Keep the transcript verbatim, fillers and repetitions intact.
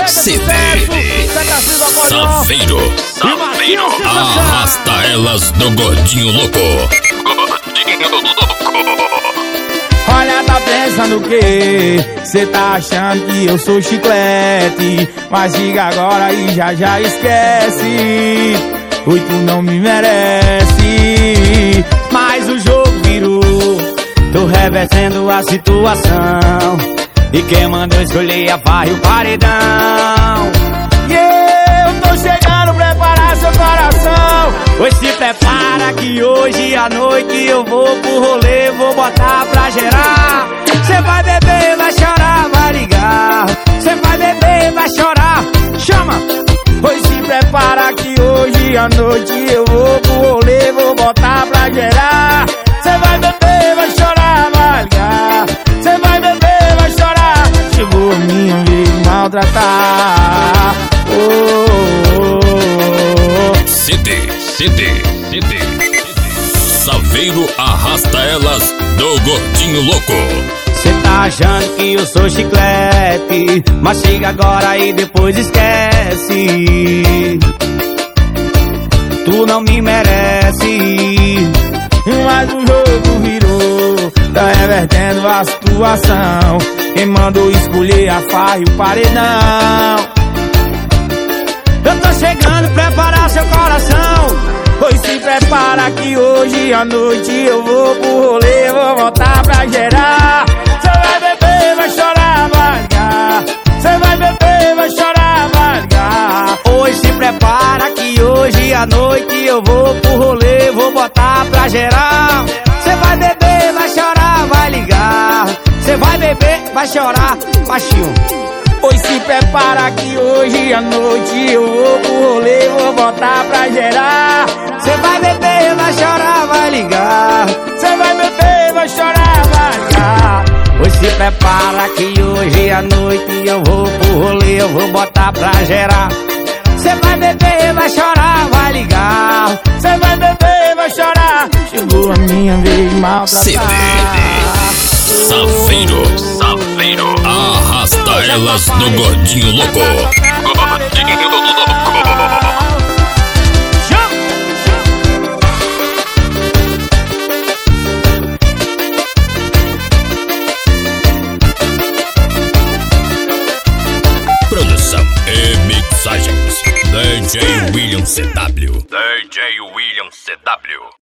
C D Saveiro, Saveiro, arrasta elas do Gordinho Louco. Gordinho Louco. Olha, tá pensando o quê? Cê tá achando que eu sou chiclete, mas diga agora e já já esquece. Oi, tu não me merece. Mas o jogo virou, tô revertendo a situação, e quem mandou escolher a farra e o paredão. E eu tô chegando, preparar seu coração. Pois se prepara que hoje à noite eu vou pro rolê, vou botar pra gerar. Cê vai beber, vai chorar, vai ligar. Cê vai beber, vai chorar, chama. Pois se prepara que hoje à noite eu vou pro rolê, vou botar pra gerar. Cê vai beber, vai chorar, vai ligar. Cê vai beber, vai chorar. Chegou a minha vez de maltratar. Oh, oh, oh, oh. C D, C D, C D Saveiro, arrasta elas do Gordinho Louco. Cê tá achando que eu sou chiclete, mas chega agora e depois esquece. Tu não me merece. Mas o jogo virou, tá revertendo a situação. Quem mandou escolher a farra e o paredão. Eu tô chegando, preparar seu coração. Pois se prepara que hoje à noite eu vou pro rolê, vou voltar pra gerar. Cê vai beber, vai chorar, vai ligar. Cê vai beber, vai chorar, vai ligar. Hoje se prepara que hoje à noite eu vou pro rolê, vou botar pra gerar. Cê vai beber, vai chorar, vai ligar. Cê vai beber, vai chorar, baixinho. Pois se prepara que hoje à noite eu vou pro rolê, vou botar pra gerar. Cê vai beber, vai chorar, vai ligar. Cê vai beber, vai chorar, vai ligar. Pois se prepara que hoje à noite eu vou pro rolê, eu vou botar pra gerar. Cê vai beber, vai chorar, vai ligar. Cê vai beber, vai chorar. Chegou a minha vez de maltratar. C D Saveiro, Saveiro, arrasta elas do Gordinho Louco. Gordinho Louco. Produção e mixagens D J William C W. D J William C W.